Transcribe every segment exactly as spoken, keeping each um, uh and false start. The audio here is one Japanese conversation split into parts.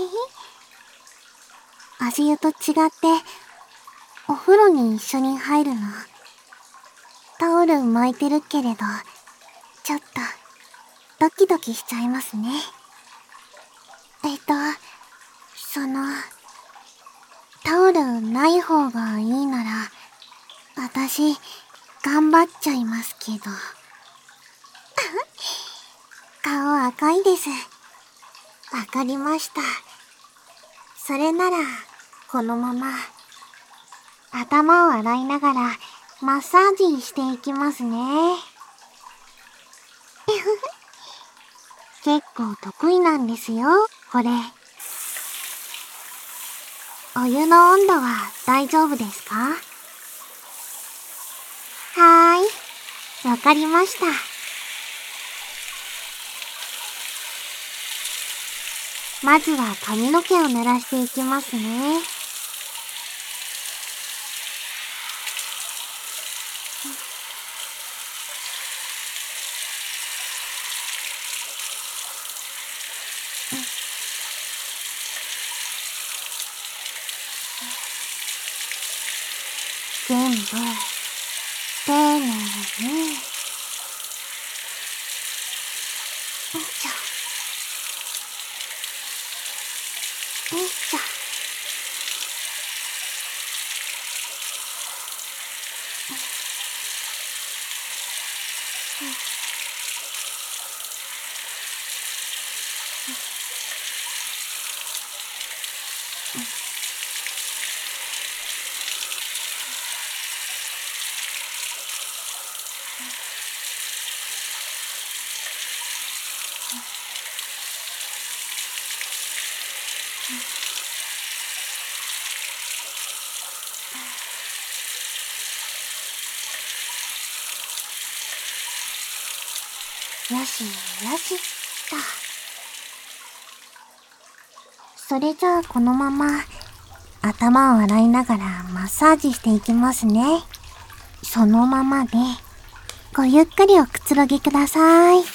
足湯と違ってお風呂に一緒に入るの。タオル巻いてるけれど、ちょっとドキドキしちゃいますね。えっと、その、タオルない方がいいなら、私、頑張っちゃいますけど。顔赤いです。わかりました。それなら、このまま、頭を洗いながら、マッサージしていきますね。結構得意なんですよ、これ。お湯の温度は大丈夫ですか？はーい、わかりました。まずは髪の毛を濡らしていきますね。全部、丁寧に。よいしょ。よいしょ。よしよしっと。それじゃあこのまま頭を洗いながらマッサージしていきますね。そのままでごゆっくりおくつろぎください。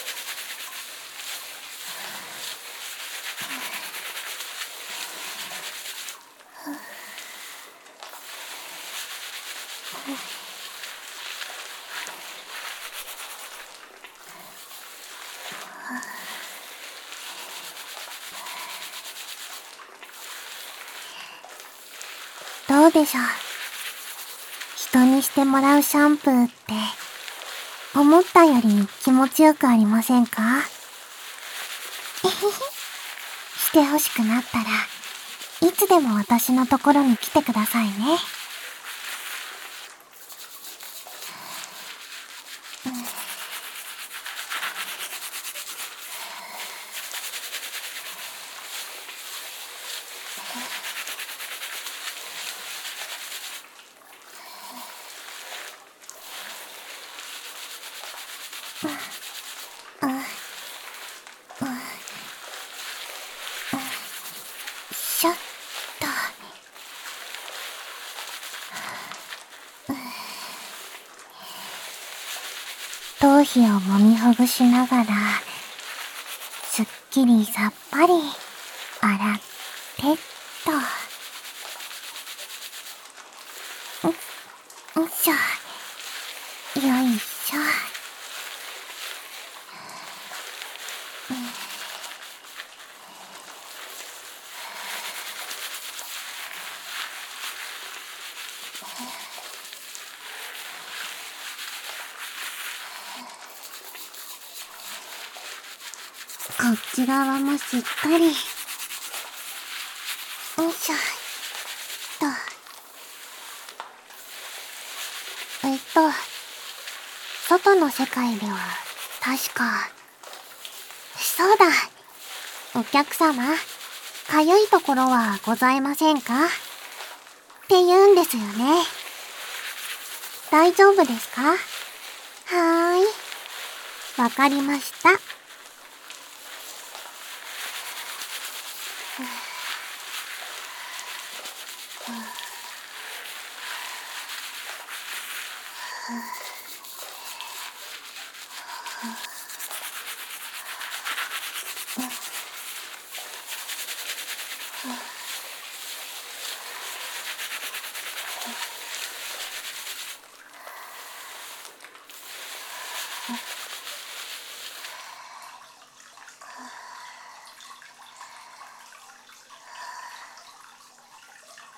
どうでしょう。人にしてもらうシャンプーって思ったより気持ちよくありませんか？えへへ。してほしくなったらいつでも私のところに来てくださいね。しょっと。頭皮を揉みほぐしながらすっきりさっぱり洗ってっと。んんしょ。よいしょ。こっち側もしっかり。よいしょ。と。えっと、外の世界では、確か、そうだ。お客様、かゆいところはございませんか？って言うんですよね。大丈夫ですか？はーい。わかりました。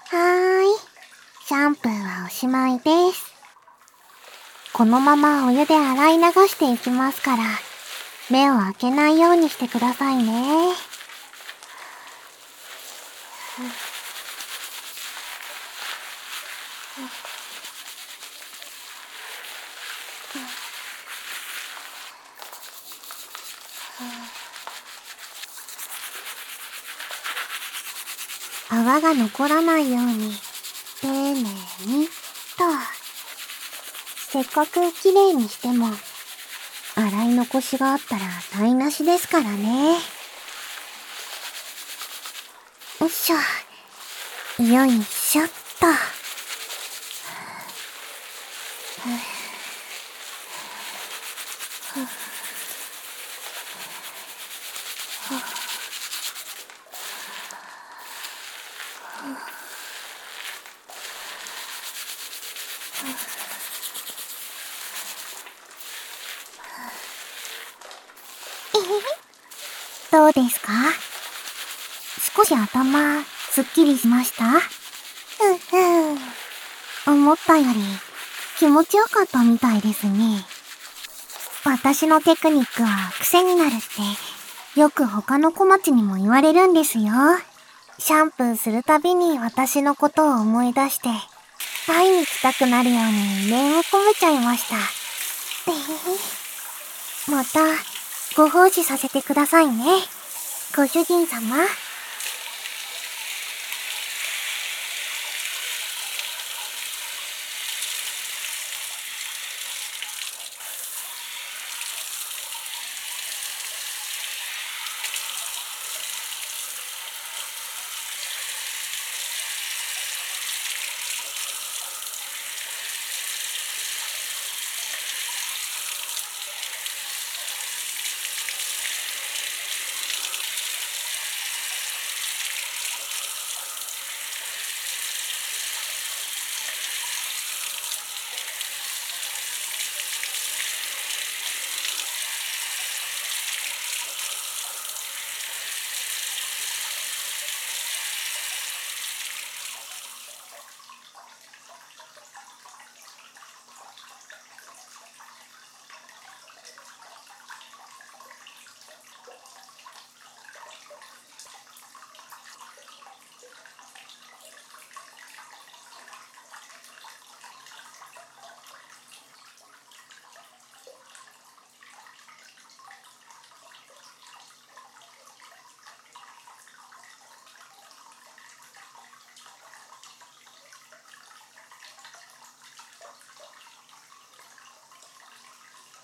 はーい。シャンプーはおしまいです。このままお湯で洗い流していきますから、目を開けないようにしてくださいね。泡が残らないように、丁寧に、と。せっかくきれいにしても、洗い残しがあったら台無しですからね。よいしょ。よいしょっと。どうですか？少し頭、すっきりしました？うんうん。思ったより、気持ちよかったみたいですね。私のテクニックは癖になるって、よく他の小町にも言われるんですよ。シャンプーするたびに私のことを思い出して、会いに来たくなるように念を込めちゃいました。また、ご奉仕させてくださいね。ご主人様。